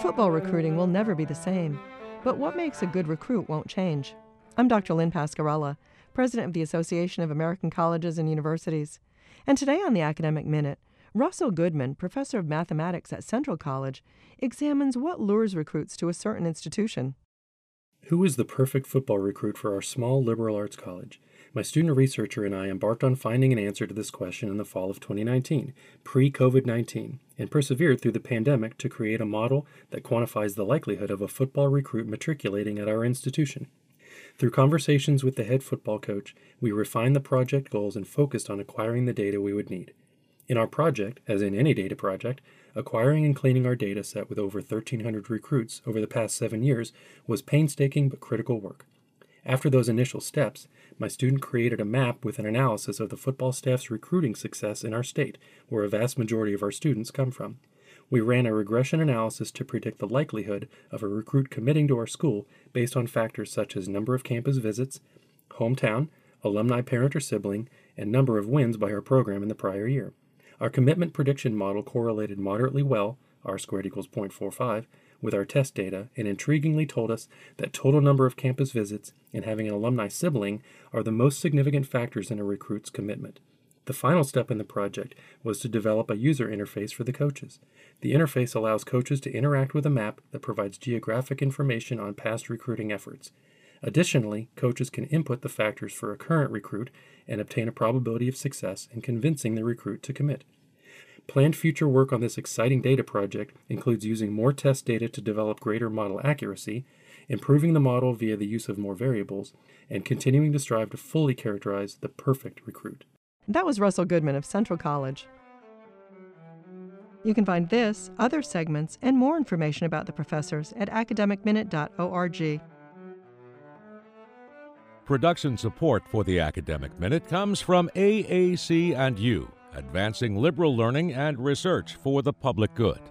Football recruiting will never be the same, but what makes a good recruit won't change. I'm Dr. Lynn Pascarella, President of the Association of American Colleges and Universities. And today on the Academic Minute, Russell Goodman, professor of mathematics at Central College, examines what lures recruits to a certain institution. Who is the perfect football recruit for our small liberal arts college? My student researcher and I embarked on finding an answer to this question in the fall of 2019, pre-COVID-19, and persevered through the pandemic to create a model that quantifies the likelihood of a football recruit matriculating at our institution. Through conversations with the head football coach, we refined the project goals and focused on acquiring the data we would need. In our project, as in any data project, acquiring and cleaning our data set with over 1,300 recruits over the past 7 years was painstaking but critical work. After those initial steps, my student created a map with an analysis of the football staff's recruiting success in our state, where a vast majority of our students come from. We ran a regression analysis to predict the likelihood of a recruit committing to our school based on factors such as number of campus visits, hometown, alumni parent or sibling, and number of wins by our program in the prior year. Our commitment prediction model correlated moderately well, R² equals 0.45, with our test data and intriguingly told us that total number of campus visits and having an alumni sibling are the most significant factors in a recruit's commitment. The final step in the project was to develop a user interface for the coaches. The interface allows coaches to interact with a map that provides geographic information on past recruiting efforts. Additionally, coaches can input the factors for a current recruit and obtain a probability of success in convincing the recruit to commit. Planned future work on this exciting data project includes using more test data to develop greater model accuracy, improving the model via the use of more variables, and continuing to strive to fully characterize the perfect recruit. That was Russell Goodman of Central College. You can find this, other segments, and more information about the professors at academicminute.org. Production support for the Academic Minute comes from AAC&U, advancing liberal learning and research for the public good.